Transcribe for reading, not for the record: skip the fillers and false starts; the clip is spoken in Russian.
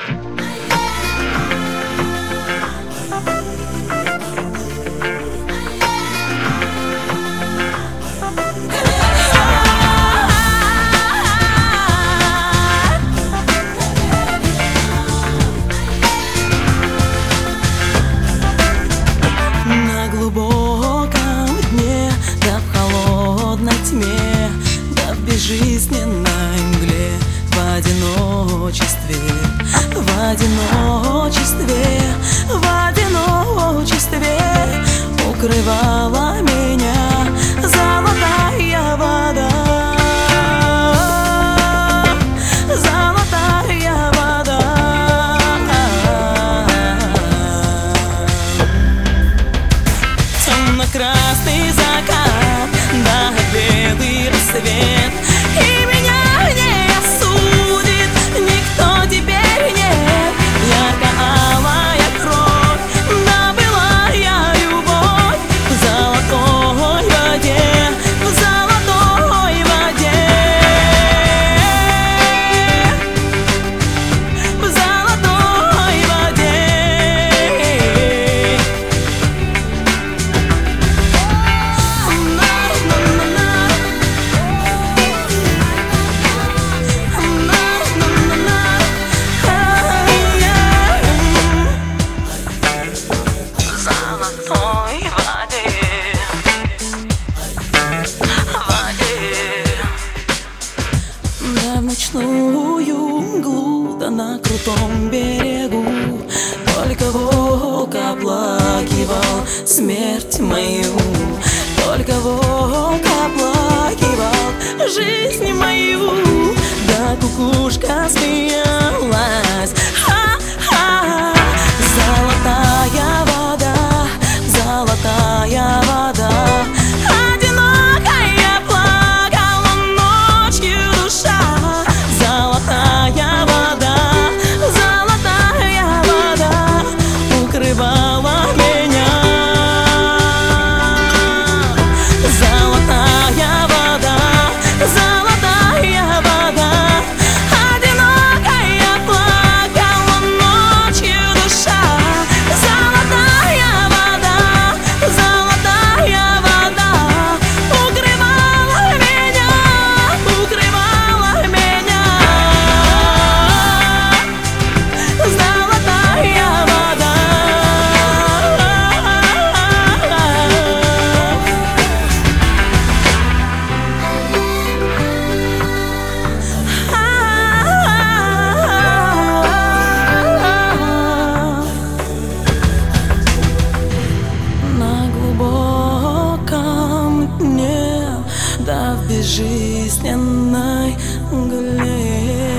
На глубоком дне, да в холодной тьме, да в безжизненной мгле, в одиночестве, в одиночестве, в одиночестве укрывала меня золотая вода. Золотая вода. Темно-красный закат, да белый рассвет, и меня не осудит никто теперь, нет. Ярко-алая кровь, да была я любовь в золотой воде, в золотой воде, в золотой воде. Да в ночную мглу, да на крутом берегу только волк оплакивал смерть мою, только волк оплакивал жизнь мою, да кукушка смеялась. Ха-ха. Золотая вода, золотая вода, одинокая плакала ночью душа. Золотая вода, золотая вода укрывала меня. Золотая вода, золотая вода, одинокая плакала ночью душа. Золотая вода, золотая вода укрывала меня, укрывала меня. Золотая вода. На глубоком дне, да в безжизненной мгле.